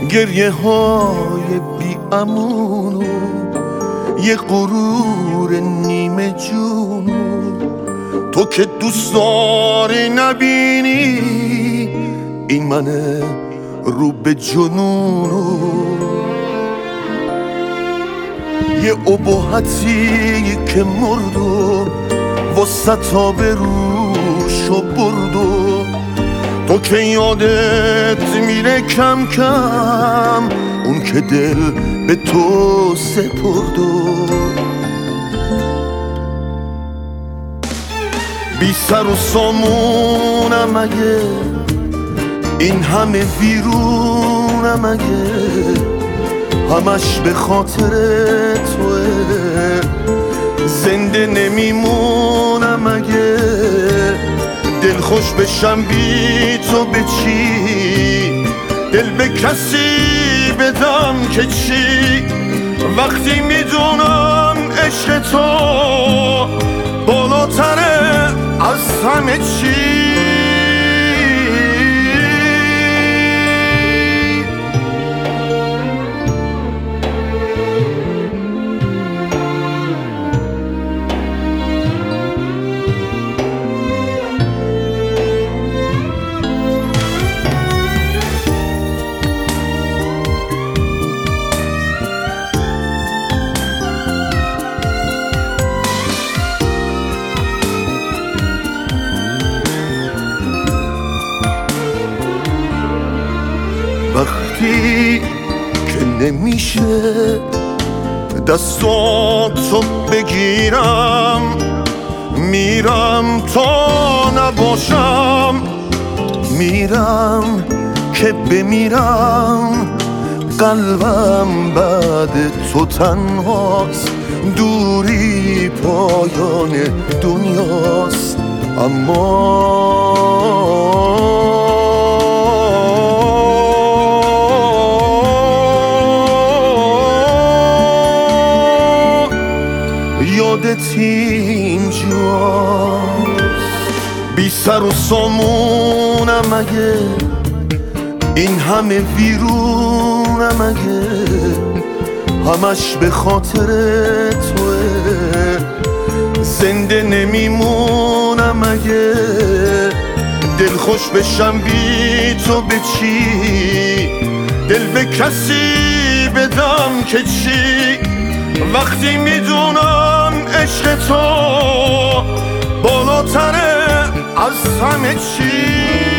گریه های بی امونو یه غرور نیمه جونو تو که دوست داری نبینی این منه رو به جنونو یه ابهتی که مردو وسط آبروشو بردو تو که یادت میره کم کم اون که دل به تو سپردو بی سر و سامونم اگه این همه ویرونم اگه همش به خاطر توه زنده نمیمونم اگه دلخوش بشم بی تو به چی دل به کسی بدم که چی وقتی میدونم عشق تو بالاتره از همه چی وقتی که نمیشه دستاتو بگیرم میرم تا نباشم میرم که بمیرم قلبم بعد تو تنهاست دوری پایان دنیاست اما یادت اینجاست بی سر و سامونم اگه این همه ویرونم اگه همش به خاطر توه زنده نمیمونم اگه دلخوش بشم بی تو به چی دل به کسی بدم که چی وقتی میدونم عشق تو بالاتره از همه چی